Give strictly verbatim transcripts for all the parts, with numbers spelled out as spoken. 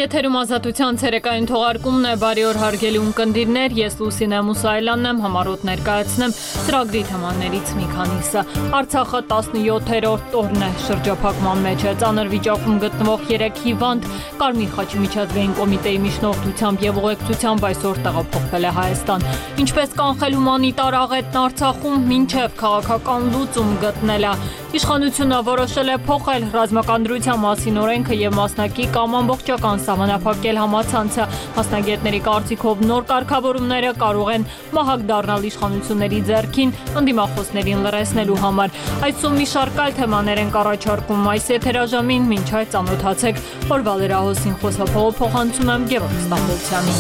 Եթերում ազատության ցերեկային թողարկումն է, բարի օր հարգելի ունկնդիրներ, ես Լուսինե Մուսայելյանն եմ, համառոտ ներկայացնեմ ծրագրի թեմաներից մի քանիսը։ Արցախը տասնյոթերորդ օրն է շրջափակման մեջ է, ծանր վիճակում գտնվող երեք հիվանդ Կարմիր խաչի միջազգային կոմիտեի միջնորդությամբ եւ ուղեկցությամբ այսօր տեղափոխվել է Հայաստան։ Ինչպես կանխել հումանիտար աղետն Արցախում, մինչև քաղաքական լուծում գտնել է։ Իշխանությունը որոշել է փոխել ռազմական դրության մասին օրենքը եւ մասնակի կամ ամբողջական սահմանափակել համացանցը։ Մասնագետների կարծիքով նոր կարգավորումները կարող են մահակ դառնալ իշխանությունների ձեռքին ընդդիմախոսներին լրացնելու համար։ Այսօր մի շարք այլ թեմաներ են առաջարկում այս եթերաժամին, մինչ այդ ծանոթացեք օրվա լրահոսին խոսափողով փոխանցում եմ Գևորգ Ստամբոլցյանին։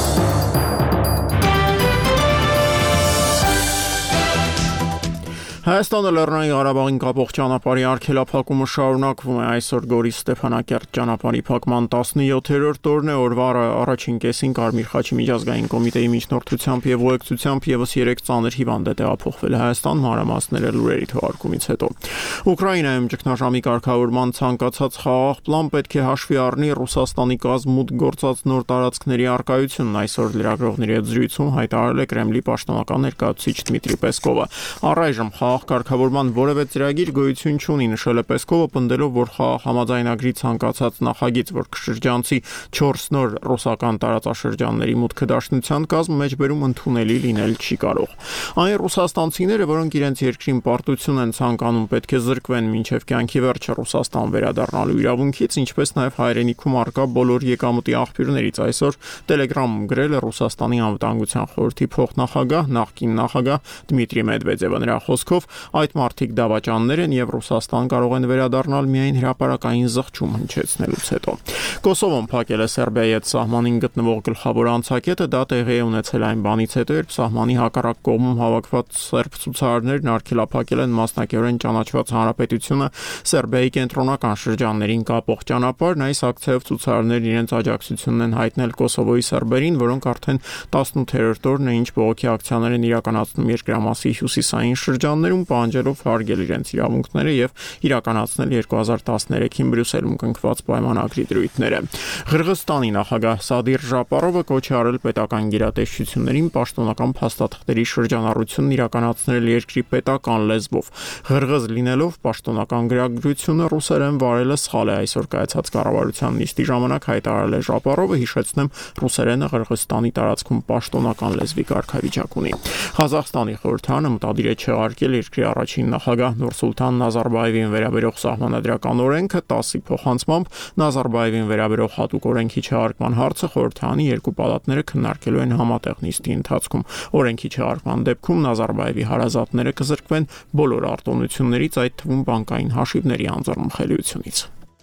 Հայաստանը Լեռնային Ղարաբաղին կապող ճանապարհի արգելափակումը շարունակվում է այսօր Գորիս Ստեփանակերտ ճանապարհի փակման տասնյոթերորդ օրն է օրվա առաջին կեսին Կարմիր խաչի միջազգային կոմիտեի միջնորդությամբ եւ ուղեկցությամբ եւս երեք ծանր հիվանդ է տեղափոխվել Հայաստան մանրամասները լուրերի թողարկումից հետո։ Ուկրաինայում ճգնաժամի կարգավորման ցանկացած խաղաղ պլան պետք է հաշվի առնի Ռուսաստանի կազմ մուտք գործած նոր տարածքների արկայությունն այսօր լրագրողների հետ զրույցում հայտարարել է Կրեմլի պաշտոնական ներկայացուցիչ Դմիտրի Պեսկովը։ Առայժմ կարգավորման որևէ ծրագիր գոյություն չունի, նշել է Պեսկովը, պնդելով, որ խաղաղ համաձայնագրի ցանկացած նախագիծ, որ կշրջանցի չորս նոր ռուսական տարածաշրջանների մուտքը դաշնության կազմ մեջբերում ընդունելի լինել չի կարող։ Այն ռուսաստանցիները, որոնք իրենց երկրին պարտություն են ցանկանում, պետք է զրկվեն մինչև կյանքի վերջը Ռուսաստան վերադառնալու իրավունքից, ինչպես նաև հայրենիքում առկա բոլոր եկամուտի աղբյուրներից։ Այսօր Telegram-ում գրել է Ռուսաստանի անվտանգության խորհրդի փոխնախագահ, նախկին նախագահ Դմիտրի Մեդվեդևը։ Նրա խոսքով այդ մարդիկ դավաճաններ են եւ Ռուսաստան կարող են վերադառնալ միայն հրապարակային զղջում հնչեցնելուց հետո։ Կոսովոն փակել է Սերբիայի հետ սահմանին գտնվող գլխավոր անցակետը, դա տեղի է ունեցել այն բանից հետո, երբ սահմանի հակառակ կողմում հավաքված սերբ ցուցարարներն արգելափակել են մասնակիորեն ճանաչված հանրապետությունը Սերբիայի կենտրոնական շրջաններին կապող ճանապարհն, այս ակցիայով ցուցարարներն իրենց աջակցությունն են հայտնել Կոսովոյի սերբերին, որոնք արդեն տասնութերորդ օրն է ինչ բողոքի ակցիաներ են իրականացնում երկրամասի հյուսիսային շրջաններում, պահանջելով հարգել իրենց իրավունքները եւ իրականացնել երկու հազար տասներեքին Բրյուսելում կնքված պայմանագրի դրույթները։ Ղրղստանի նախագահ Սադիր Ժապարովը կոչ է արել պետական գերատեսչություններին պաշտոնական փաստաթղթերի շրջանառությունն իրականացնել երկրի պետական լեզվով։ Ղրղզ լինելով պաշտոնական գրագրությունը ռուսերեն վարելը սխալ է, այսօր կայացած կառավարության նիստի ժամանակ հայտարարել է Ժապարովը, հիշեցնեմ, ռուսերենը Ղրղստանի տարածքում պաշտոնական լեզվի կարգավիճակ ունի։ Ղազախստանի խորհրդարանը մտադիր է չեղարկել երկրի առաջին նախագահ Նուրսուլտան Նազարբաևին վերաբերող սահմանադրական օրենքը, տասի փոխանցմամբ Նազարբաևին վերաբերող հատուկ օրենքի չեղարկման հարցը խորհրդարանի երկու պալատները քննարկելու են համատեղ նիստի ընթացքում։ Օրենքի չեղարկման դեպքում Նազարբաևի հարազատները կզրկվեն բոլոր արտոնություններից, այդ թվում բանկային հաշիվների անձեռնմխելիությունից։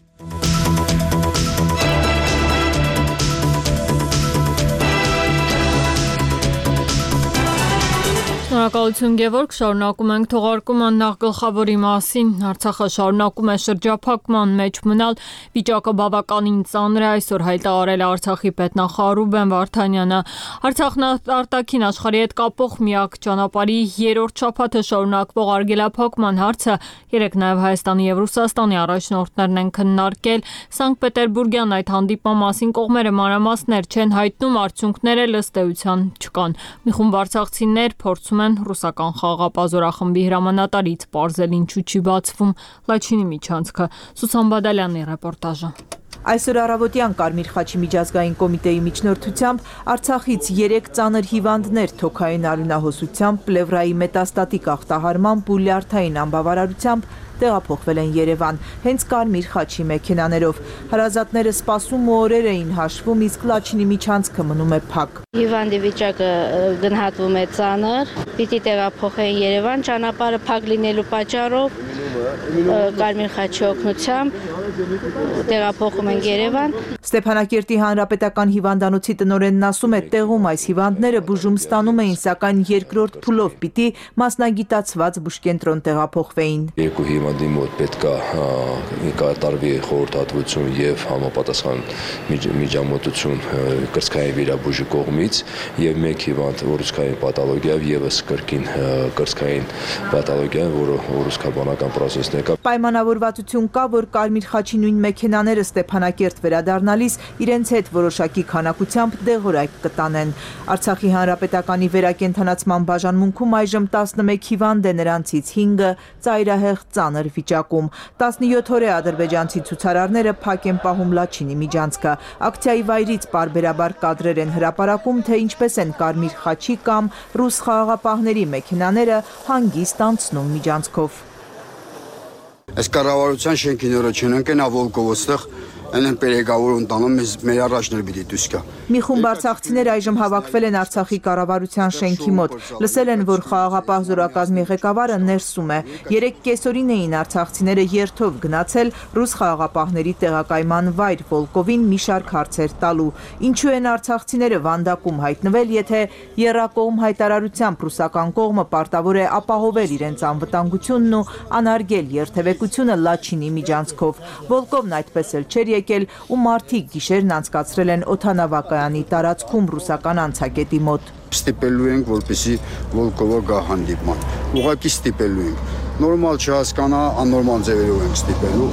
Շնորհակալություն Գևորգ, շարունակում ենք թողարկումը նախ գլխավորի մասին։ Արցախը շարունակում է շրջափակման մեջ մնալ, վիճակը բավականին ծանր է, այսօր հայտարարել է Արցախի պետնախարար Ռուբեն Վարդանյանը։ Արցախն արտաքին աշխարհի հետ կապող միակ ճանապարհի երրորդ շաբաթը շարունակվող արգելափակման հարցը երեք նաև Հայաստանի եւ Ռուսաստանի առաջնորդներն են քննարկել։ Սանկտ Պետերբուրգյան այդ հանդիպման մասին կողմերը մանրամասներ չեն հայտնում, արդյունքները ըստ էության չկան։ Մի խումբ արցախցիներ փորձում են ռուսական խաղաղապազորախմբի հրամանատարից պարզել ինչու չի բացվում Լաչինի միջանցքը։ Սուսան Բադալյանի ռեպորտաժը։ Այսօր առավոտյան Կարմիր խաչի միջազգային կոմիտեի միջնորդությամբ Արցախից երեք ծանր հիվանդներ թոքային արյունահոսությամբ, պլևրայի մետաստատիկ ախտահարմամբ ու լյարդային անբավարարությամբ տեղափոխվել են Երևան, հենց Կարմիր խաչի մեքենաներով։ Հարազատները սպասում ու օրեր էին հաշվում, իսկ Լաչինի միջանցքը մնում է փակ։ Հիվանդի վիճակը գնահատվում է ծանր, պիտի տեղափոխեն Երևան, ճանապարհը փակ լինելու պատճառով Կարմիր խաչի օգնությամբ տեղափոխում են Երևան։ Ստեփանակերտի հանրապետական հիվանդանոցի տնօրենն ասում է, տեղում այս հիվանդները բուժում ստանում էին, սակայն երկրորդ փուլով պիտի մասնագիտացված բուժկենտրոն տեղափոխվեին։ Երկու հիվանդի մոտ պետք է կատարվի խորհրդատվություն եւ համապատասխան միջամտություն կրծքային վիրաբույժի կողմից եւ մեկ հիվանդ ուռուցքային պաթոլոգիայով եւս կրկին կրծքային պաթոլոգիա, որը ուռուցքաբանական պրոցես մեզ ներկա։ Պայմանավորվածություն կա, որ Կարմիր խաչի նույն մեքենաները Ստեփանակերտ վերադառնալիս իրենց հետ որոշակի քանակությամբ դեղորայք կտանեն։ Արցախի հանրապետականի վերակենդանացման բաժանմունքում այժմ տասնմեկ հիվանդ է, նրանցից հինգը ծայրահեղ ծանր վիճակում։ տասնյոթ օր է ադրբեջանցի ցուցարարները փակ են պահում Լաչինի միջանցքը։ Ակցիայի վայրից պարբերաբար կադրեր են հրապարակում, թե ինչպես են Կարմիր խաչի կամ ռուս խաղաղապահների մեքենաները հանգիստ անցնում միջանցքով։ Այս կառավարության շենքի նորը չընկնա Վոլկով ոստեղ են պերեգավոր ընտանում մեր առաջներ պիտի դուրս գա։ Մի խումբ արցախցիներ այժմ հավաքվել են Արցախի կառավարության շենքի մոտ։ Լսել են, որ խաղաղապահ զորակազմի ղեկավարը ներսում է։ Երեք կեսօրին էին արցախցիները երթով գնացել ռուս խաղաղապահների տեղակայման վայր Վոլկովին մի շարք հարցեր տալու։ Ինչու են արցախցիները Վանդակում հայտնվել, եթե եռակողմ հայտարարությամբ ռուսական կողմը պարտավոր է ապահովել իրենց անվտանգությունն ու անարգել երթևեկությունը Լաչինի միջանցքով։ Վոլկովն այդպես էլ չէր եկել ու մարդիկ գիշերն անցկացրել են օդանավակայանի տարածքում ռուսական անցակետի մոտ։ Ստիպելու ենք, որպեսզի Վոլկովը գա հանդիպման։ Ուղղակի ստիպելու ենք։ Նորմալ չհասկանա, աննորմալ ձևերով ենք ստիպելու։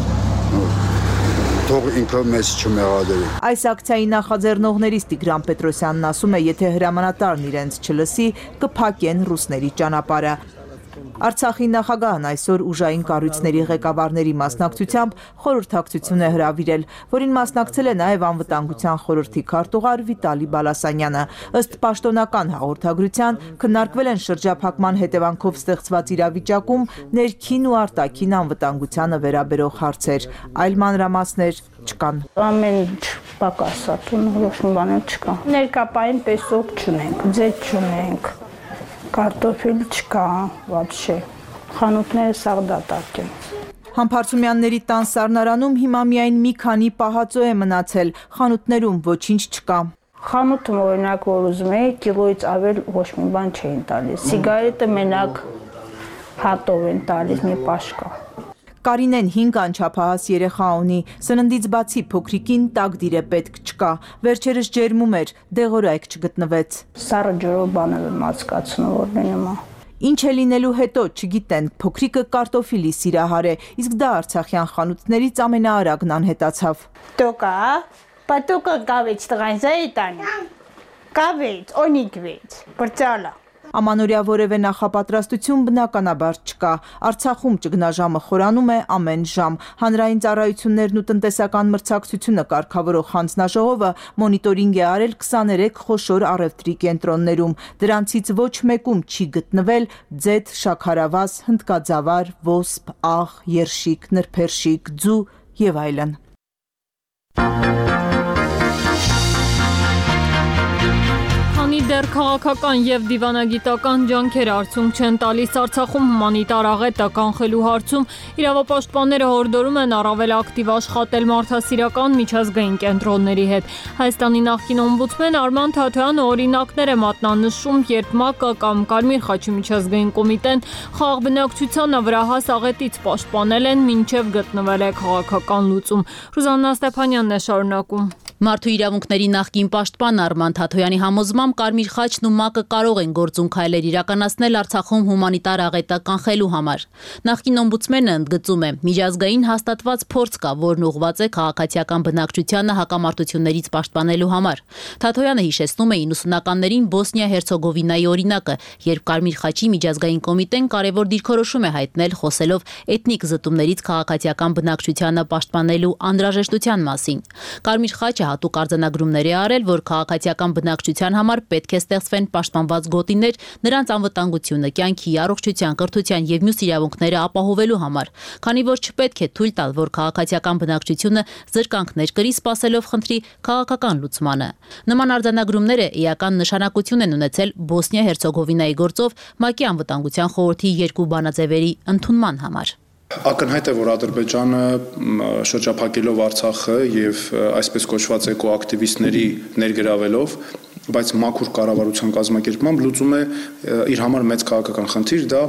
Թող ինքը մեզ չմեղադրի։ Այս ակցիայի նախաձեռնողներից Տիգրան Պետրոսյանն ասում է, եթե հրամանատարն իրենց չլսի, կփակեն ռուսների ճանապարհը։ Արցախի նախագահն այսօր ուժային կառույցների ղեկավարների մասնակցությամբ խորհրդակցություն է հրավիրել, որին մասնակցել է նաև անվտանգության խորհրդի քարտուղար Վիտալի Բալասանյանը։ Ըստ պաշտոնական հաղորդագրության քննարկվել են շրջափակման հետևանքով ստեղծված իրավիճակում ներքին ու արտաքին անվտանգությանը վերաբերող հարցեր։ Այլ մանրամասներ չկան։ Ամեն ինչ պակասատուն, ոչ մի բան չկա։ Ներկապային պեսոկ չունենք, ձետ չունենք։ Կարտոֆիլ չկա, вообще։ Խանութները սաղ դատարկ են։ Համբարձումյանների տան սառնարանում հիմա միայն մի քանի պահածո է մնացել, խանութներում ոչինչ չկա։ Խանութում օրինակ որ ուզում էի, կիլոից ավել ոչ մի բան չէին տալիս։ Սիգարետը մենակ հատով են տալիս, մի պաշկա։ Կարինեն հինգ անչափահաս երեխա ունի, սննդից բացի փոքրիկին տակդիր է պետք չկա, վերջերս ջերմում էր, դեղորայք չգտնվեց։ Սառը ջրով բաներ եմ ածկացնում, որ լինում է։ Ինչ է լինելու հետո չգիտեն, փոքրիկը կարտոֆիլի սիրահար է, իսկ դա արցախյան խանութներից ամենաարագն անհետացավ։ Տոկա, պատոկը կավեջ տղայն զայտանի, կավեջ, օնիկվեջ, բրծալա։ Ամանորյա որևէ նախապատրաստություն բնականաբար չկա։ Արցախում ճգնաժամը խորանում է ամեն ժամ։ Հանրային ծառայություններն ու տնտեսական մրցակցությունը կարգավորող հանձնաժողովը մոնիտորինգ է արել քսաներեք խոշոր առևտրի կենտրոններում։ Դրանցից ոչ մեկում չի գտնվել ձեթ, շաքարավազ, հնդկաձավար, ոսպ, աղ, երշիկ, նրբերշիկ, ձու եւ այլն։ Դեռ քաղաքական եւ դիվանագիտական ջանքեր արդյունք չեն տալիս Արցախում հումանիտար աղետը կանխելու հարցում իրավապաշտպանները հորդորում են առավել ակտիվ աշխատել մարդասիրական միջազգային կենտրոնների հետ։ Հայաստանի նախկին օմբուդսմեն Արման Թաթոյանը օրինակներ է մատնանշում, երբ ՄԱԿ-ը կամ Կարմիր խաչի միջազգային կոմիտեն խաղաղ բնակչությանը վրա հաս աղետից պաշտպանել են, մինչև գտնվել է քաղաքական լուծում։ Ռուզաննա Ստեփանյանն է շարունակում։ Մարդու իրավունքների նախկին պաշտպան Արման Թաթոյանի համոզմամբ Կարմիր խաչն ու ՄԱԿ-ը կարող են գործուն քայլեր իրականացնել Արցախում հումանիտար աղետը կանխելու համար։ Նախկին օմբուդսմենը ընդգծում է, միջազգային հաստատված փորձ կա, որն ուղղված է քաղաքացիական բնակչությանը հակամարտություններից պաշտպանելու համար։ Թաթոյանը հիշեցնում է իննսունականներին Բոսնիա-Հերցեգովինայի օրինակը, երբ Կարմիր խաչի միջազգային կոմիտեն կարևոր դիրքորոշում է հայտնել, խոսելով էթնիկ զտումներից քաղաքացիական բնակչությանը պաշտպանելու անհրաժեշտության մասին։ Կարմիր խաչը հատուկ արձանագրումներ է արել, որ քաղաքացիական բնակչության համար պետք է ստեղծվեն պաշտպանված գոտիներ նրանց անվտանգությունը, կյանքի, առողջության, կրթության եւ մյուս իրավունքները ապահովելու համար, քանի որ չպետք է թույլ տալ, որ քաղաքացիական բնակչությունը զրկանքներ կրի, սպասելով խնդրի քաղաքական լուծմանը։ Նման արձանագրումները էական նշանակություն են ունեցել Բոսնիա-Հերցեգովինայի գործով ՄԱԿ-ի անվտանգության խորհրդի երկու բանաձևերի ընդունման համար։ Ակնհայտ է, որ Ադրբեջանը շրջափակելով Արցախը եւ այսպես կոչված էկոակտիվիստների ներգրավելով բայց մաքուր կառավարության կազմակերպմամբ լուծում է իր համար մեծ քաղաքական խնդիր, դա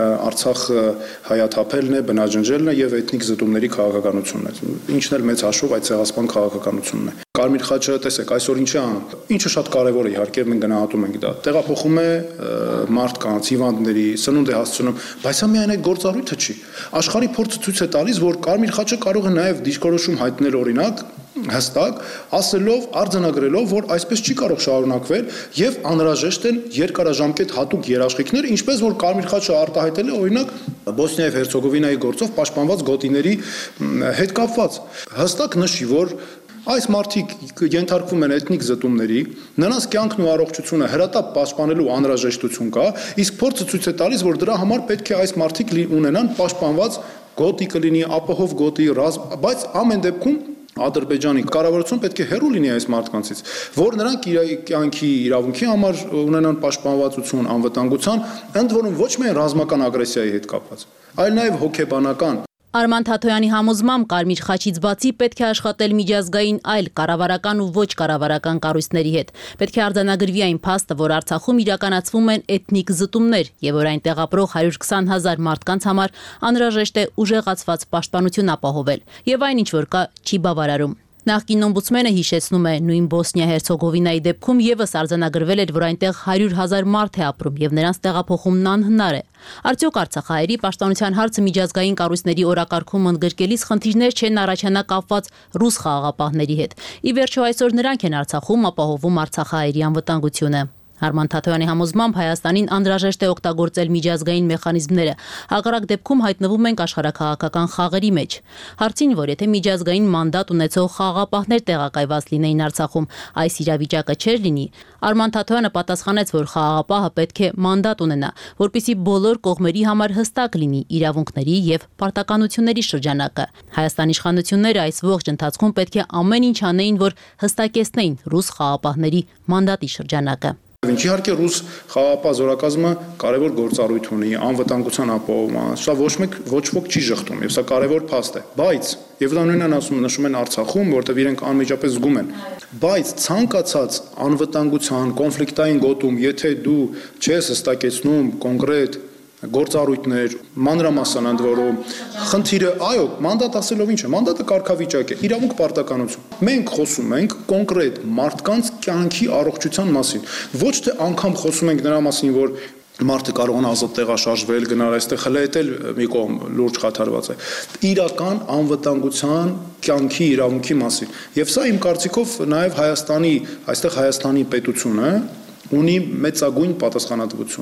Արցախը հայաթափելն է, բնաջնջելն է եւ էթնիկ զտումների քաղաքականությունն է։ Ինչն էլ մեծ հաշվով այդ ցեղասպան քաղաքականությունն է։ Կարմիր խաչը, տեսեք, այսօր ինչ է անում։ Ինչը շատ կարեւոր է, իհարկե մենք գնահատում ենք դա։ Տեղափոխում է մարդկանց, հիվանդների, սնունդ է հասցնում, բայց դա միայն այդ գործառույթը չի։ Աշխարհի փորձը ցույց է տալիս, որ Կարմիր խաչը կարող է նաեւ դիրքորոշում հայտնել օրինակ հստակ, ասելով, արձանագրելով, որ այսպես չի կարող շարունակվել եւ անհրաժեշտ են երկարաժամկետ հատուկ երաշխիքներ, ինչպես որ Կարմիր խաչը արտահայտել է օրինակ Բոսնիա եւ Հերցեգովինայի գործով պաշտպանված գոտիների հետ կապված։ Հստակ նշի, որ այս մարդիկ ենթարկվում են էթնիկ զտումների, նրանց կյանքն ու առողջությունը հրատապ պաշտպանելու անհրաժեշտություն կա, իսկ փորձը ցույց է տալիս, որ դրա համար պետք է այս մարդիկ ունենան պաշտպանված գոտի կլինի, ապահով գոտի, բայց ամեն դեպքում Ադրբեջանի կառավարությունը պետք է հեռու լինի այս մարդկանցից, որ նրանք կյանքի իրավունքի համար ունենան պաշտպանվածություն, անվտանգության, ընդ որում ոչ միայն ռազմական ագրեսիայի հետ կապված, այլ նաև հոգեբանական։ Արման Թաթոյանի համոզմամբ Կարմիր խաչից բացի պետք է աշխատել միջազգային այլ կառավարական ու ոչ կառավարական կառույցների հետ։ Պետք է արձանագրվի այն փաստը, որ Արցախում իրականացվում են էթնիկ զտումներ եւ որ այնտեղ ապրող հարյուր քսան հազար մարդկանց համար անհրաժեշտ է ուժեղացված պաշտպանություն ապահովել եւ այն ինչ որ կա չի բավարարում։ Նախկին օմբուդսմենը հիշեցնում է նույն Բոսնիա-Հերցեգովինայի դեպքում եւս արձանագրվել էր, որ այնտեղ հարյուր հազար մարդ է ապրում եւ նրանց տեղափոխումն անհնար է։ Արդյոք Արցախահայերի պաշտպանության հարցը միջազգային կառույցների օրակարգում ընդգրկելիս խնդիրներ չեն առաջանա կապված ռուս խաղաղապահների հետ։ Ի վերջո այսօր նրանք են Արցախում ապահովում Արցախահայերի անվտանգությունը։ Արման Թաթոյանի համոզմամբ Հայաստանին անհրաժեշտ է օգտագործել միջազգային մեխանիզմները, հակառակ դեպքում հայտնվում ենք աշխարհաքաղաքական խաղերի մեջ։ Հարցին, որ եթե միջազգային մանդատ ունեցող խաղաղապահներ տեղակայված լինեին Արցախում, այս իրավիճակը չէր լինի, Արման Թաթոյանը պատասխանեց, որ խաղաղապահը պետք է մանդատ ունենա, որպեսզի բոլոր կողմերի համար հստակ լինի իրավունքների եւ պարտականությունների շրջանակը։ Հայաստանի իշխանությունները այս ողջ ընթացքում պետք է ամեն ինչ անեին, որ հստակեցնեին ռուս խաղաղապահների մանդատի շրջանակը։ Իհարկե ռուս խաղաղապահ զորակազմը կարևոր գործառույթ ունի անվտանգության ապահովման, սա ոչ մեկ ոչ ոք չի շղթում եւ սա կարևոր փաստ է, բայց եւ դա նույնն ասում նշում են Արցախում, որտեղ իրենք անմիջապես զգում են, բայց ցանկացած անվտանգության կոնֆլիկտային գոտում, եթե դու չես հստակեցնում կոնկրետ գործառույթներ, մանրամասն ընդ որում, խնդիրը, այո, մանդատ ասելով ինչ է, մանդատը կարգավիճակ է, իրավունք պարտականություն։ Մենք խոսում ենք կոնկրետ մարդկանց կյանքի առողջության մասին, ոչ թե անգամ խոսում ենք նրա մասին, որ մարդը կարող է ազատ տեղաշարժվել, գնալ այստեղ, հələ էլ մի կողմ լուրջ խաթարված է։ Իրական անվտանգության կյանքի իրավունքի մասին։ Եվ սա իմ կարծիքով նաև Հայաստանի, այստեղ Հայաստանի պետությունը ունի մեծագույն պատասխանատվություն։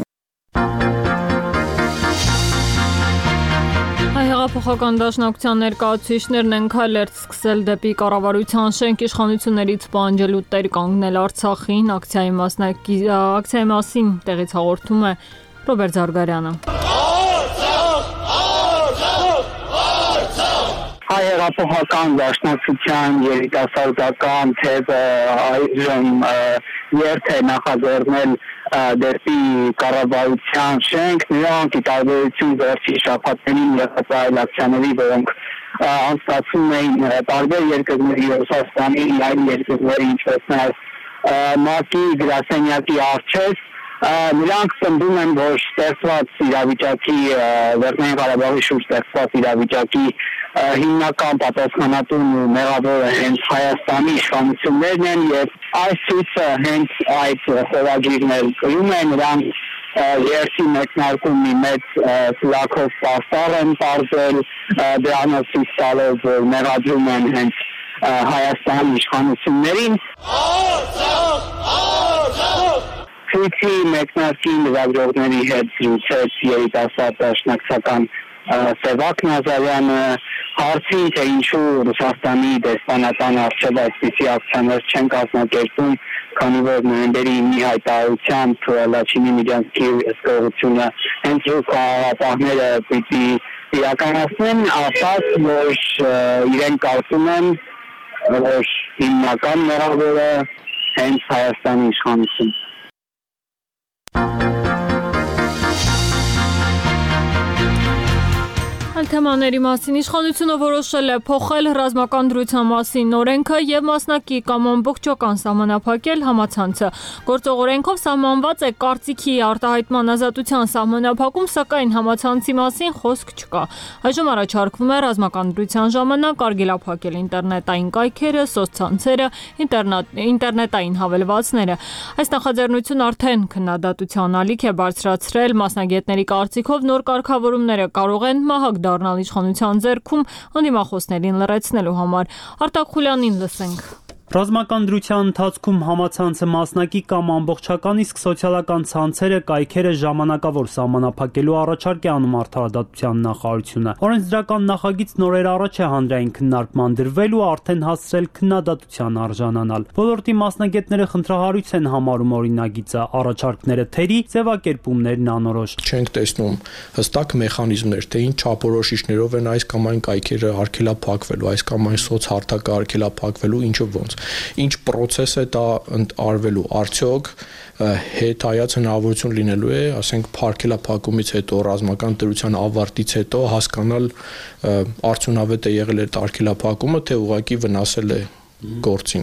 Հեղափոխական դաշնակցության ներկայացուցիչներն են քայլեր սկսել դեպի կառավարության շենք իշխանություններից պահանջելու տեր կանգնել Արցախին, ակցիայի մասնակի ակցիայի մասին տեղից հաղորդում է Ռոբերտ Զարգարյանը։ Հայ հեղափոխական դաշնակցության երիտասարդական թեզը այժմ երթ է նախաձեռնել դեպի կառավարության շենք, նրանք ի տարբերություն վերջի շաբաթներին եղած այլ ակցիաների, որոնք անցկացվում էին տարբեր երկրների, Ռուսաստանի, այլ երկրների, ինչպես նաև ՄԱԿ-ի գրասենյակի առջև, նրանք պնդում են, որ ստեղծված իրավիճակի, Լեռնային Ղարաբաղի շուրջ ստեղծված իրավիճակի հիմնական պատասխանատուն ու մեղավորը հենց Հայաստանի իշխանություններն են եւ այս ցույցը հենց այդ խորագիրներ կրում են, նրանք երթի մեկնարկում մի մեծ սլաքով պաստառ են տարվել, դրանով ցույց տալով, որ մեղադրում են հենց Հայաստանի իշխանություններին։ Ցույցի մեկնարկին լրագրողների հետ զրուցեց երիտասարդ դաշնակցական Սևակ Նազարյանը, հարցին, թե ինչու Ռուսաստանի դեսպանատան առջև այսպիսի ակցիաներ չեն կազմակերպում, քանի որ նոյեմբերի ինի հայտարարությամբ Լաչինի Միջանսկի ըսկողությունը հենց ռուս խաղաղապահները պիտի իրականացնեն, ասաց, որ իրենք կարծում են, որ հիմնական մեղավորը հենց Հայաստանի իշխանությունն է։ Այլ թեմաների մասին իշխանությունը որոշել է փոխել ռազմական դրության մասին օրենքը եւ մասնակի կամ ամբողջական սահմանափակել համացանցը։ Գործող օրենքով սահմանված է կարծիքի արտահայտման ազատության սահմանափակում, սակայն համացանցի մասին խոսք չկա։ Այժմ առաջարկվում է ռազմական դրության ժամանակ արգելափակել ինտերնետային կայքերը, սոցցանցերը, ինտերնետային հավելվածները։ Այս նախաձեռնությունը արդեն քննադատության ալիք է բարձրացրել, մասնագետների կարծիքով նոր կարգավորումները կարող են մահակ դառնալ իշխանության ձեռքում ընդդիմախոսներին լռեցնելու համար։ Արտակ Խուլյանին լսենք։ Ռազմական դրության ընթացքում համացանցը մասնակի կամ ամբողջական, իսկ սոցիալական ցանցերը, կայքերը ժամանակավոր սահմանափակելու առաջարկ է անում Արդարադատության նախարարությունը։ Օրենսդրական նախագիծն օրեր առաջ է հանրային քննարկման դրվել ու արդեն հասցրել քննադատության արժանանալ։ Ոլորտի մասնագետները խնդրահարույց են համարում օրինագիծը, առաջարկները թերի, ձևակերպումներն անորոշ։ Չենք տեսնում հստակ մեխանիզմներ, թե ինչ չափորոշիչներով են այս կամ այն կայքերը արգելափակվելու, այս կամ այն սոցհարթակը արգելափակվելու, ինչը ոնց։ Ինչ process է դա արվելու, արդյոք հետայաց հնարավորություն լինելու է, ասենք փառքելափակումից հետո, ռազմական դրության ավարտից հետո հասկանալ արդյունավետ է եղել այդ արգելափակումը, թե ուղղակի վնասել է գործին,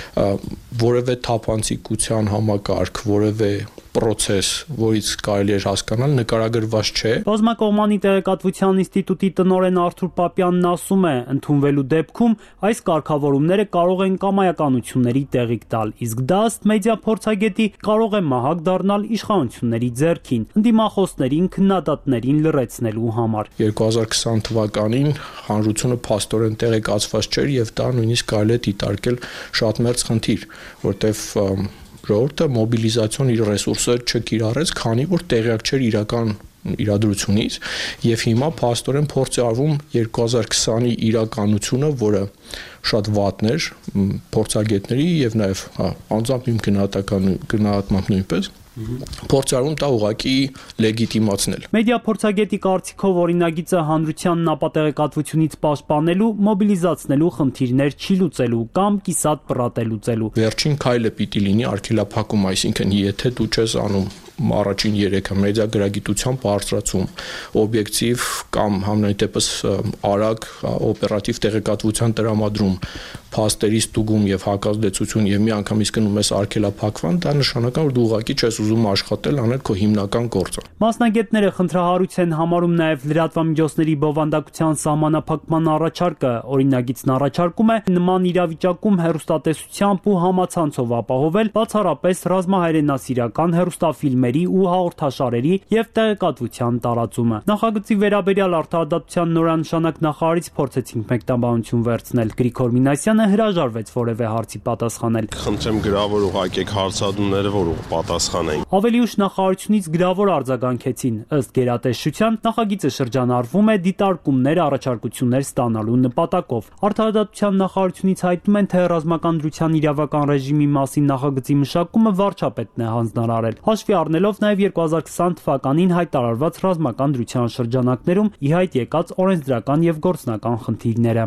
որևէ թափանցիկության համակարգ, որևէ process, որից կարելի է հասկանալ, նկարագրված չէ։ Բազմակողմանի տեղեկատվության ինստիտուտի տնօրեն Արթուր Պապյանն ասում է, ընդունվելու դեպքում այս կարգավորումները կարող են կամայականությունների տեղիք տալ, իսկ դա ըստ մեդիա փորձագետի կարող է մահակ դառնալ իշխանությունների ձեռքին, ընդդիմախոսներին, քննադատներին լռեցնելու համար։ երկու հազար քսան թվականին հանրությունը փաստորեն տեղեկացված չէր եւ դա նույնիսկ կարելի է դիտարկել շատ մերձ խնդիր, որտեվ ժողովուրդը մոբիլիզացիոն իր ռեսուրսը չկիրառեց, քանի որ տեղյակ չէր իրական իրադրությունից եւ հիմա փաստորեն փորձ է արվում երկու հազար քսանի իրականությունը, որը շատ վատն էր փորձագետների եւ նաեւ անձամբ իմ գնահատական գնահատմամբ նույնպես փորձարում դա ուղղակի լեգիտիմացնել։ Մեդիա փորձագետի կարծիքով օրինագիծը հանրությանն ապատեղեկատվությունից պաշտպանելու, մոբիլիզացնելու խնդիրներ չի լուծելու կամ կիսատ պրատելուծելու։ Վերջին քայլը պիտի լինի արգելափակում, այսինքն եթե դու չես անում առաջին երեքը մեդիա գրագիտության բարձրացում, օբյեկտիվ կամ համենայն դեպս արագ օպերատիվ տեղեկատվության տրամադրում, փաստերի ստուգում եւ հակազդեցություն եւ միանգամից գնում ես արգելափակվան, դա նշանակա որ դու ուղղակի չես ուզում աշխատել, անել քո հիմնական գործը։ Մասնագետները խնդրահարույց են համարում նաեւ լրատվամիջոցների բովանդակության սահմանափակման առաջարկը, օրինագիծն առաջարկում է նման իրավիճակում հեռուստատեսությամբ ու համացանցով ապահովել բացառապես ռազմահայրենասիրական հեռուստաֆիլմերի ու հաղորդաշարերի եւ տեղեկատվության տարածումը։ Նախագծի վերաբերյալ Արդարադատության նորանշանակ նախարարից փորձեցինք մեկնաբանություն վերցնել։ Գրիգոր Մինասյանը հրաժարվեց որևէ հարցի պատասխանել։ Խնդրեմ գրավոր ուղղակեք հարցադրումները, որ պատասխանեն։ Ավելի ուշ նախարարությունից գրավոր արձագանքեցին։ Ըստ գերատեսչության նախագիծը շրջանառվում է դիտարկումներ, առաջարկություններ ստանալու նպատակով։ Արդարադատության նախարարությունից հայտնում են, թե ռազմական դրության իրավական ռեժիմի մասին նախագծի մշակումը վարչապետն է հանձնարարել։ Հաշվի առնելով նաև երկու հազար քսան թվականին հայտարարված ռազմական դրության շրջանակներում ի հայտ եկած օրենսդրական եւ գործնական խնդիրները։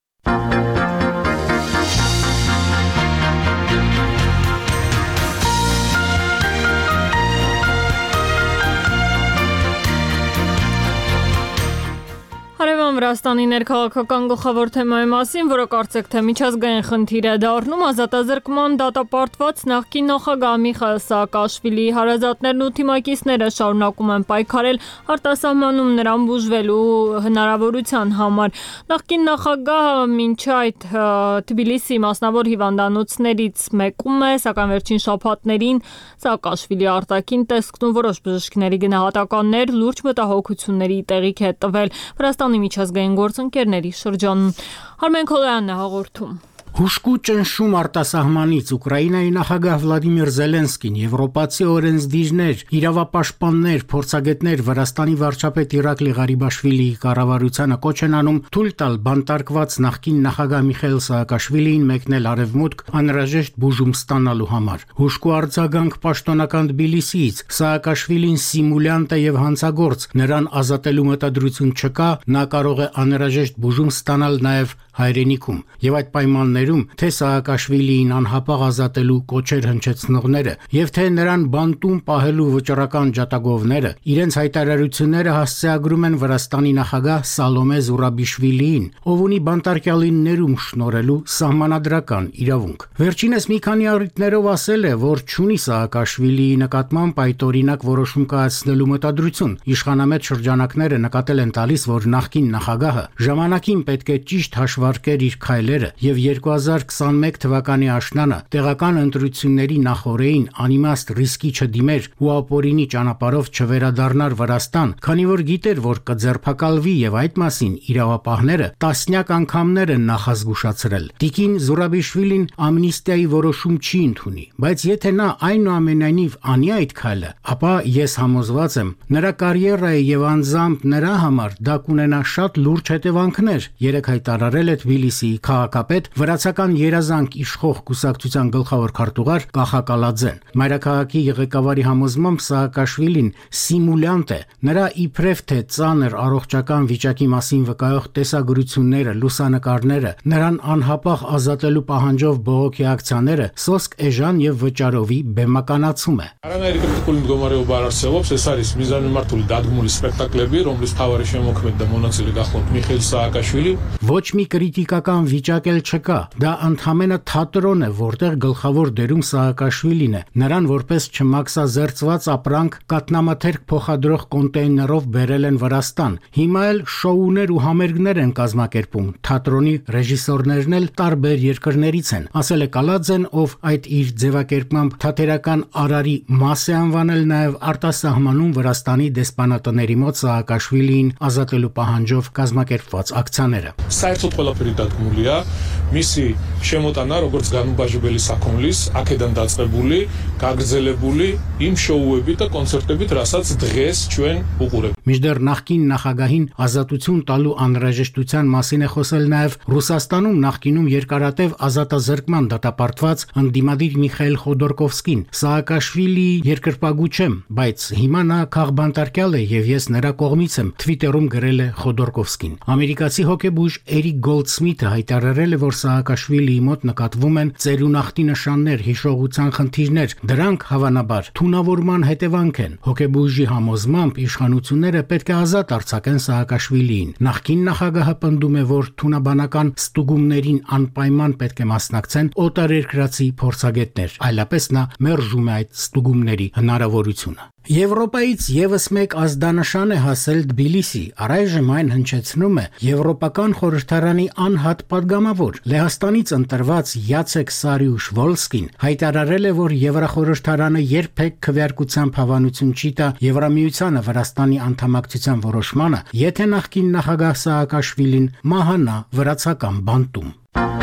Հարևան Վրաստանի ներքաղաքական գլխավոր թեմայի մասին, որը կարծեք թե միջազգային խնդիր է դառնում, ազատազրկման դատապարտված նախկին նախագահ Միխայիլ Սաակաշվիլիի հարազատներն ու թիմակիցները շարունակում են պայքարել արտասահմանում նրան բուժվելու հնարավորության համար։ Նախկին նախագահը մինչ այդ Թբիլիսի մասնավոր հիվանդանոցներից մեկում է, սակայն վերջին շաբաթներին Սաակաշվիլիի արտաքին տեսքն ու որոշ բժիշկների գնահատականներ լուրջ մտահոգությունների տեղիք է տվել Վրաստանի միջազգային գործընկերների շրջանում։ Արմեն Քոլոյանն է հաղորդում։ Հուշկու ճնշում արտասահմանից Ուկրաինայի նախագահ Վլադիմիր Զելենսկին, եվրոպացի օրենսդիրներ, իրավապաշտպաններ, փորձագետներ Վրաստանի վարչապետ Իրակլի Ղարիբաշվիլիի կառավարությանը կոչ են անում թույլ տալ բանտարկված նախկին նախագահ Միխայիլ Սաակաշվիլիին մեկնել արևմուտք անհրաժեշտ բուժում ստանալու համար։ Հուշկու արձագանք պաշտոնական Թբիլիսիից Սաակաշվիլին սիմուլյանտ է եւ հանցագործ, նրան ազատելու մտադրություն չկա, նա կարող է անհրաժեշտ բուժում ստանալ նաեւ հայրենիքում եւ այդ պայմանները լրատվամիջոցներում թե Սաակաշվիլիին անհապաղ ազատելու կոչեր հնչեցնողները եւ թե նրան բանտում պահելու վճռական ջատագովները իրենց հայտարարությունները հասցեագրում են Վրաստանի նախագահ Սալոմե Զուրաբիշվիլիին, ով ունի բանտարկյալին ներում շնորհելու սահմանադրական իրավունք։ Վերջինս մի քանի առիթներով ասել է, որ չունի Սաակաշվիլիի նկատմամբ այդօրինակ որոշում կայացնելու մտադրություն։ Իշխանամետ շրջանակները նկատել են տալիս, որ նախկին նախագահը ժամանակին պետք է ճիշտ հաշվարկեր իր քայլերը եւ երկու հազար քսաներկու թվականի աշնանը տեղական ընտրությունների նախօրեին անիմաստ ռիսկի չդիմեր ու ապօրինի ճանապարհով չվերադառնար Վրաստան, քանի որ գիտեր, որ կձերբակալվի եւ այդ մասին իրավապահները տասնյակ անգամներ են նախազգուշացրել։ Տիկին Զուրաբիշվիլին ամնիստիայի որոշում չի ընդունի, բայց եթե նա այնուամենայնիվ անի այդ քայլը, ապա ես համոզված եմ, նրա կարիերայի եւ անձամբ նրա համար դա կունենա շատ լուրջ հետևանքներ, երեք հայտարարել է Թբիլիսիի քաղաքապետ, վրացական երազանք իշխող կուսակցության գլխավոր քարտուղար Կախակալաձեն։ Մայրաքաղաքի ղեկավարի համոզմամբ Սաակաշվիլին սիմուլյանտ է, նրա իբրև թե ծանր առողջական վիճակի մասին վկայող տեսագրությունները, լուսանկարները, նրան անհապաղ ազատելու պահանջով բողոքի ակցիաները սոսկ էժան եւ վճարովի բեմականացում է։ Ոչ մի կրիտիկական վիճակ էլ չկա։ Դա ընդհանրապես թատրոն է, որտեղ գլխավոր դերում Սաակաշվիլին է։ Նրան որպես չմաքսազերծված ապրանք կատնամաթերք փոխադրող կոնտեյներով բերել են Վրաստան։ Հիմա էլ շոուներ ու համերգներ են կազմակերպում։ Թատրոնի ռեժիսորներն էլ տարբեր երկրներից են, ասել է Կալաձեն, ով այդ իր ձևակերպմամբ թատերական արարի մաս է անվանել նաև արտասահմանում Վրաստանի դեսպանատների մոտ Սաակաշվիլիին ազատելու պահանջով կազմակերպված ակցիաները։ Საერთოდ ყველაფერი დადგმულია მისი შემოტანა როგორც განუბაჟებელი საქონლის აქედან დაწყებული, გაგრძელებული იმ შოუებით და კონცერტებით, რასაც დღეს ჩვენ უყურებთ։ Մինչդեռ նախկին նախագահին ազատություն տալու անհրաժեշտության մասին է խոսել նաև Ռուսաստանում նախկինում երկարատև ազատազրկման դատապարտված ընդդիմադիր Միխայել Խոդորկովսկին։ Սաակաշվիլիի երկրպագու չեմ, բայց հիմա նա քաղբանտարկյալ է եւ ես նրա կողմից եմ, Թվիտերում գրել է Խոդորկովսկին։ Ամերիկացի հոկեբույժ Էրիկ Գոլդսմիթը հայտարարել է, որ Սաակաշվիլիի մոտ նկատվում են ծերունախտի նշաններ, հիշողության խնդիրներ, դրանք հավանաբար թունավորման հետևանք են։ Հոկեբույժի համոզմամբ իշխանությունները պետք է ազատ արձակեն Սաակաշվիլիին։ Նախկին նախագահը պնդում է, որ թունաբանական ստուգումներին անպայման պետք է մասնակցեն օտարերկրացի փորձագետներ, այլապես նա մերժում է այդ ստուգումների հնարավորությունը։ Եվրոպայից եւս մեկ ազդանշան է հասել Թբիլիսի, առայժմ այն հնչեցնում է Եվրոպական խորհրդարանի անհատ падգամավոր։ Լեհաստանից ընտրված Յացեք Սարիուշ-Վոլսկին հայտարարել է, որ Եվրախորհրդարանը երբեք քվեարկությամբ հավանություն չի տա Եվրամիությանը Վրաստանի անդամակցության որոշմանը, եթե նախկին նախագահ Սաակաշվիլին մահանա վրացական բանտում։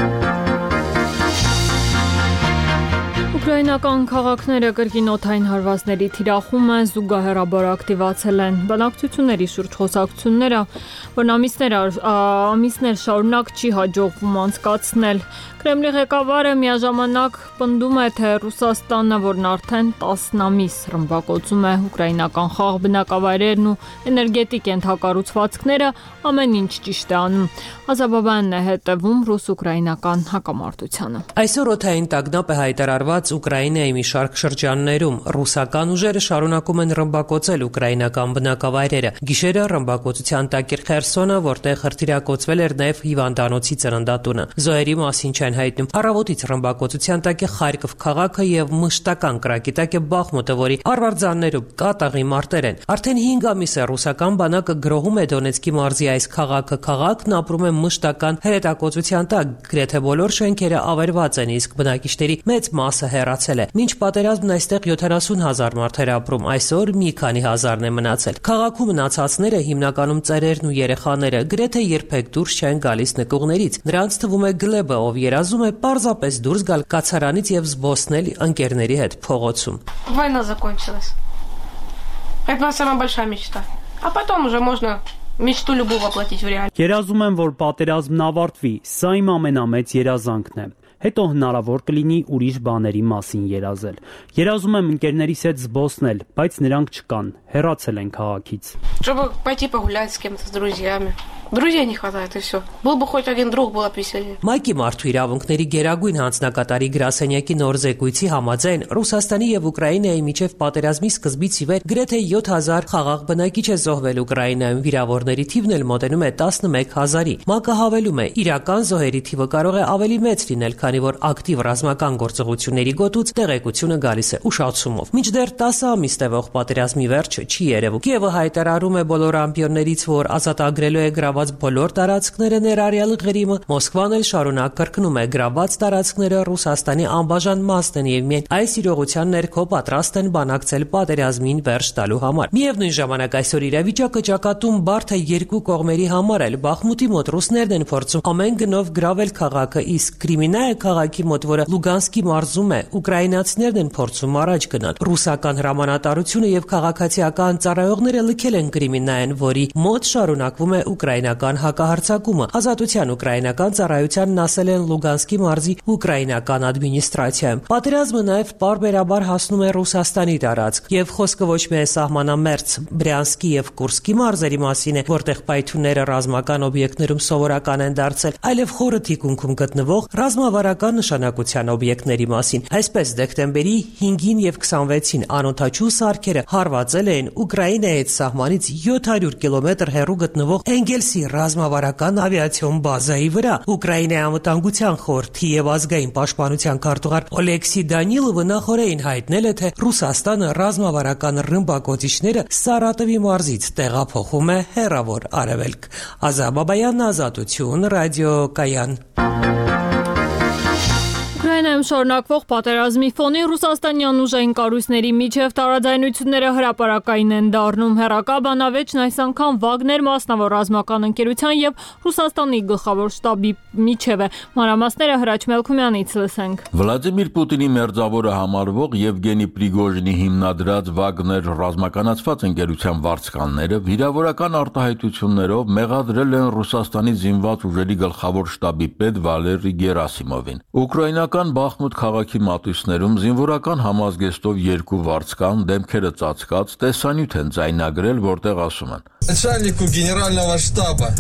Ուկրաինական քաղաքները կրկին օդային հարվածների թիրախումը զուգահեռաբար ակտիվացել են։ Բանակցությունների շուրջ խոսակցությունները, որն ամիսներ, ամիսներ շարունակ չի հաջողվում անցկացնել։ Կրեմլի ղեկավարը միաժամանակ պնդում է, թե Ռուսաստանը, որն արդեն տասն ամիս ռմբակոծում է ուկրաինական խաղ բնակավայրերն ու էներգետիկ ենթակառուցվածքները, ամեն ինչ ճիշտ է անում։ Ազաբաբյանն է հետևում ռուս-ուկրաինական հակամարտությանը։ Այսօր օդային տագնապ է հայտարարված Ուկրաինայի մի շարք շրջաններում։ Ռուսական ուժերը շարունակում են ռմբակոծել ուկրաինական բնակավայրերը։ Գիշերը ռմբակոծության տակ էր Խերսոնը, որտեղ հրթիռակոծվել էր նաև հիվանդանոցի ծննդատունը։ Զոհերի մասին չեն հայտնում։ Առավոտից ռմբակոծության տակ է Խարկով քաղաքը եւ մշտական կրակի տակ է Բախմուտը, որի արվարձաններում կատաղի մարտեր են։ Արդեն հինգ ամիս է ռուսական բանակը գրոհում է Դոնեցկի մարզի այս քաղաքը։ Քաղաքն ապրում է մշտական հրետակոծության տակ։ Գրեթե բոլոր շենքերը ավերված են, իսկ բնակիչների մեծ մասը հեռացել է։ Մինչ պատերազմն այստեղ յոթանասուն հազար մարդ էր ապրում, այսօր մի քանի հազարն է մնացել։ Քաղաքում մնացածները հիմնականում ծերերն ու երեխաները գրեթե երբեք դուրս չեն գալիս նկուղներից։ Նրանց թվում է Գլեբը, ով երազում է պարզապես դուրս գալ կացարանից եւ զբոսնել ընկերների հետ փողոցում։ Война закончилась. Это была самая большая мечта. А потом уже можно мечту любую воплотить в реальность. Երազում եմ, որ պատերազմն ավարտվի։ Սա իմ ամենամեծ երազանքն է։ Հետո հնարավոր կլինի ուրիշ բաների մասին երազել։ Երազում եմ ընկերներիս հետ զբոսնել, բայց նրանք չկան, հեռացել են քաղաքից։ Чтобы пойти погулять с кем-то, с друзьями. Друзей не хватает, и все. Был бы хоть один друг, было бы веселее. Մայքի մարդու իրավունքների գերագույն հանձնակատարի գրասենյակի նոր զեկույցի համաձայն Ռուսաստանի եւ Ուկրաինայի միջև պատերազմի սկզբից ի վեր գրեթե յոթ հազար խաղաղ բնակիչ է զոհվել Ուկրաինայում, վիրավորների թիվն էլ մոտենում է տասնմեկ հազարի։ ՄԱԿ-ը հավելում է, իրական զոհերի թիվը կարող է ավելի մեծ լինել, քանի որ ակտիվ ռազմական գործողությունների գոտուց տեղեկությունը գալիս է ուշացումով։ Մինչդեռ տասը ամիս տևող պատերազմի վերջը չի երևում։ Կիևը հայտարարում է բոլոր ամպիոններից, որ ազատագրելու է գրաված բոլոր տարածքները ներառյալ Ղրիմը, Մոսկվան էլ շարունակ կրկնում է գրաված տարածքները Ռուսաստանի անբաժան մասն են եւ միայն այս իրողության ներքո պատրաստ են բանակցել պատերազմին վերջ տալու համար։ Միևնույն ժամանակ այսօր իրավիճակը ճակատում բարդ է երկու կողմերի համար էլ։ Բախմուտի մոտ ռուսներն են փորձում ամեն գնով գրավել քաղաքը, իսկ Կրիմինայա քաղաքի մոտ, որը Լուգանսկի մարզում է, ուկրաինացիներն են փորձում առաջ գնալ։ Ռուսական հրամանատարությունը եւ քաղաքացիական ծառայողները լքել են Կրիմինայան, որի մոտ շարունակվում է ուկրաինական հակահարձակումը։ Ազատության ուկրաինական ծառայությանն ասել են Լուգանսկի մարզի ուկրաինական ադմինիստրացիայում։ Պատերազմը նաեւ պարբերաբար հասնում է Ռուսաստանի տարածք, եւ խոսքը ոչ միայն սահմանամերձ Բրյանսկի եւ Կուրսկի մարզերի մասին է, որտեղ պայթյունները ռազմական օբյեկտներում սովորական են դարձել, այլև խորը թիկունքում գտնվող ռազմավարական նշանակության օբյեկտների մասին։ Այսպես դեկտեմբերի հինգին եւ քսանվեցին անօդաչու սարքերը հարվածել էին Ուկրաինայից սահմանից յոթ հարյուր կիլոմետր հեռու գտնվող Էնգելսի ռազմավարական ավիացիոն բազայի վրա։ Ուկրաինայի անվտանգության խորհրդի եւ ազգային պաշտպանության քարտուղար Օլեքսի Դանիլովը նախորդին հայտնել է, թե Ռուսաստանը ռազմավարական ռմբակոծիչները Սարատովի մարզից տեղափոխում է հեռավոր արևելք։ Ազա Բաբայան, Ազատություն, ռադիոկայան։ Ուկրաինայում շարունակվող պատերազմի ֆոնին ռուսաստանյան ուժային կառույցների միջև տարաձայնությունները հրապարակային են դառնում։ Հեռակա բանավեճն այս անգամ Վագներ մասնավոր ռազմական ընկերության եւ Ռուսաստանի գլխավոր շտաբի միջև է։ Մանրամասները Հրաչ Մելքումյանից լսենք։ Վլադիմիր Պուտինի մերձավորը համարվող Եվգենի Պրիգոժինի հիմնադրած Վագներ ռազմականացված ընկերության վարձկանները վիրավորական արտահայտություններով մեղադրել են Ռուսաստանի զինված ուժերի գլխավոր շտաբի պետ Վալերի Գերասիմովին։ Ուկրաինական Բախմուտ քաղաքի մատույցներում զինվորական համազգեստով երկու վարձկան դեմքերը ծածկած տեսանյութ են ձայնագրել, որտեղ ասում են. Начальнику генерального штаба.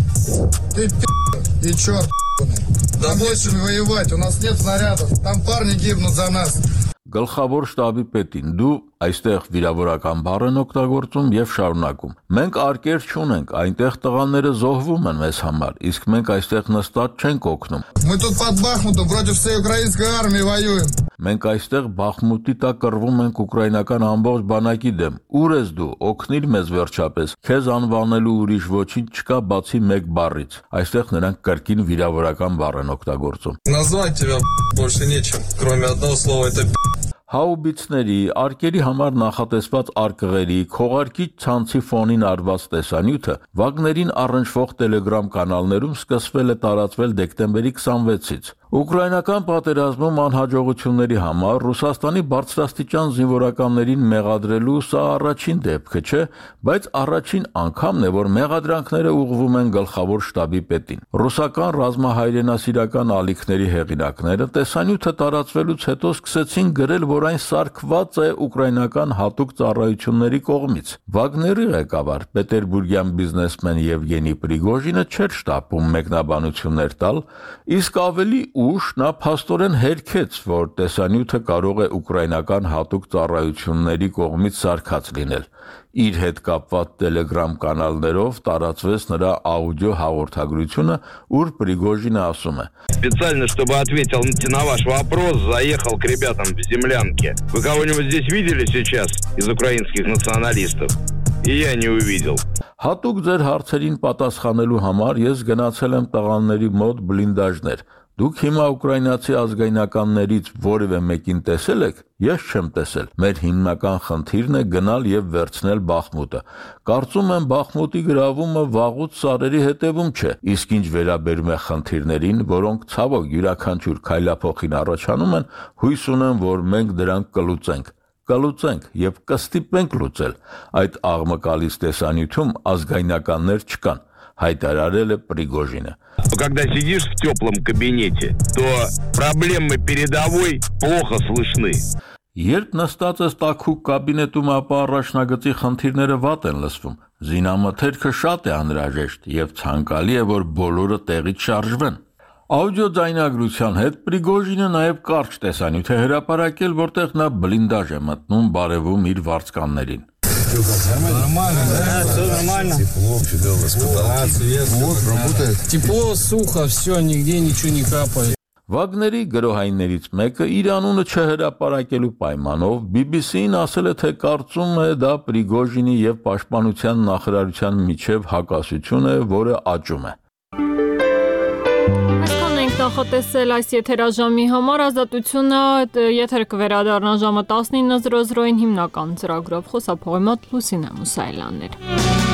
Ты пи***, и черт ***ный. Да больше воевать, у нас нет снарядов. Там парни гибнут за нас. Գլխավոր շտաբի պետին, դու այստեղ վիրավորական բառ են օգտագործում եւ շարունակում։ Մենք արկեր չունենք, այնտեղ տղաները զոհվում են մեզ համար, իսկ մենք այստեղ նստած չենք օգնում։ Мы тут под Бахмутом против всей украинской армии воюем. Մենք այստեղ Բախմուտի տակ կռվում ենք ուկրաինական ամբողջ բանակի дем։ Ուր ես дու, օգնիր մեզ վերջապես։ Քեզ անվանելու ուրիշ ոչինչ չկա բացի մեկ բառից։ Այստեղ նրանք կրկին վիրավորական բառ են օգտագործում։ Назвать тебя больше нечем, кроме одного слова это Հաուբիցների, արկերի համար նախատեսված արկղերի, քողարկիչ ցանցի ֆոնին արված տեսանյութը Վագներին առնչվող Telegram կանալներում սկսվել է տարածվել դեկտեմբերի քսանվեցից։ Ուկրաինական պատերազմում անհաջողությունների համար Ռուսաստանի բարձրաստիճան զինվորականներին մեղադրելու սա առաջին դեպքը չէ, բայց առաջին անգամն է, որ մեղադրանքները ուղղվում են գլխավոր շտաբի պետին։ Ռուսական ռազմահայրենասիրական ալիքների հեղինակները տեսանյութը տարածվելուց հետո սկսեցին գրել, որ այն սարքված է ուկրաինական հատուկ ծառայությունների կողմից։ Վագների ղեկավար պետերբուրգյան բիզնեսմեն Եվգենի Պրիգոժինը չէր շտապում մեկնաբանություններ տալ, իսկ ավելի ուշ նա փաստորեն հերքեց, որ տեսանյութը կարող է ուկրաինական հատուկ ծառայությունների կողմից սարքած լինել։ Իր հետ կապված Telegram կանալներով տարածվեց նրա աուդիո հաղորդագրությունը, ուր Պրիգոժինը ասում է. Специально, чтобы ответил на ваш вопрос, заехал к ребятам в землянке. Вы кого-нибудь здесь видели сейчас из украинских националистов? И я не увидел. Հատուկ ձեր հարցերին պատասխանելու համար ես գնացել եմ տղաների մոտ բլինդաժներ։ Դուք հիմա ուկրաինացի ազգայնականներից որևէ մեկին տեսել եք? Ես չեմ տեսել։ Մեր հիմնական խնդիրն է գնալ եւ վերցնել Բախմուտը։ Կարծում եմ Բախմուտի գրավումը վաղուց սարերի հետևում չէ, իսկ ինչ վերաբերում է խնդիրներին, որոնք ցավոք յուրաքանչյուր քայլափոխին առաջանում են, հույս ունեմ, որ մենք դրանք կլուծենք։ Կլուծենք եւ կստիպենք լուծել։ Այդ աղմկալից տեսանյութում ազգայնականներ չկան, հայտարարել է Պրիգոժինը։ Когда сидишь в теплом кабинете, то проблемы передовой плохо слышны. Երբ նստած ես տաքուկ կաբինետում, ապա առաջնագծի խնդիրները վատ են լսվում։ Զինամթերքը շատ է անհրաժեշտ եւ ցանկալի է, որ բոլորը տեղից շարժվեն։ Աուդիո ձայնագրության հետ Պրիգոժինը նաև կարճ տեսանյութ է հրապարակել, որտեղ նա բլինդաժ է մտնում բարևում իր վարձկաններին։ Нормально, да? Все нормально. Тепло, чудово, Вот, работает. Тепло, сухо, все, нигде ничего не капает. Վագների գրոհայիններից մեկը իր անունը չհրապարակելու պայմանով բի բի սի-ին ասել է, թե կարծում է դա Պրիգոժինի եւ Պաշտպանության նախարարության միջև հակասություն է, որը աճում է։ Այսքան ենք նախատեսել այս եթերաժամի համար, Ազատությունը եթեր կվերադառնա ժամը տասնինը զրո զրոին հիմնական ծրագրով, խոսափողի մոտ Լուսինե Մուսայելյանն էր։